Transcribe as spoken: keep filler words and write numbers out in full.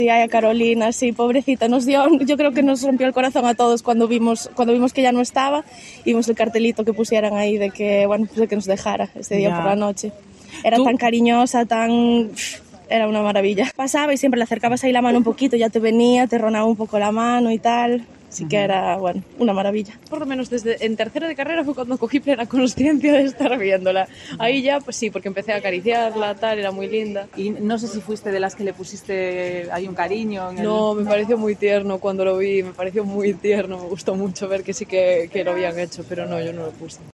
Sí, ay, a Carolina, sí, pobrecita, nos dio, yo creo que nos rompió el corazón a todos cuando vimos, cuando vimos que ya no estaba y vimos el cartelito que pusieran ahí de que, bueno, pues de que nos dejara ese día Ya. por la noche. Era ¿Tú? tan cariñosa, tan... Era una maravilla. Pasaba y siempre le acercabas ahí la mano un poquito, ya te venía, te ronaba un poco la mano y tal. Así que era, bueno, una maravilla. Por lo menos desde en tercero de carrera fue cuando cogí plena conciencia de estar viéndola. Ahí ya, pues sí, porque empecé a acariciarla, tal, era muy linda. Y no sé si fuiste de las que le pusiste ahí un cariño. En el... No, me pareció muy tierno cuando lo vi, me pareció muy tierno, me gustó mucho ver que sí que, que lo habían hecho, pero no, yo no lo puse.